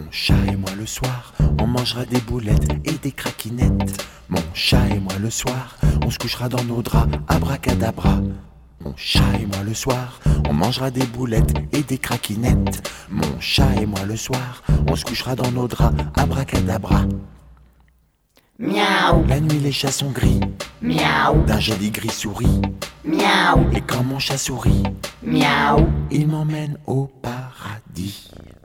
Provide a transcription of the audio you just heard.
Mon chat et moi le soir, on mangera des boulettes et des craquinettes. Mon chat et moi le soir, on se couchera dans nos draps, abracadabra. Mon chat et moi le soir, on mangera des boulettes et des craquinettes. Mon chat et moi le soir, on se couchera dans nos draps, abracadabra. Miaou. La nuit les chats sont gris, Miaou. d'un joli gris souris. Miaou. Et quand mon chat sourit, Miaou. il m'emmène au paradis.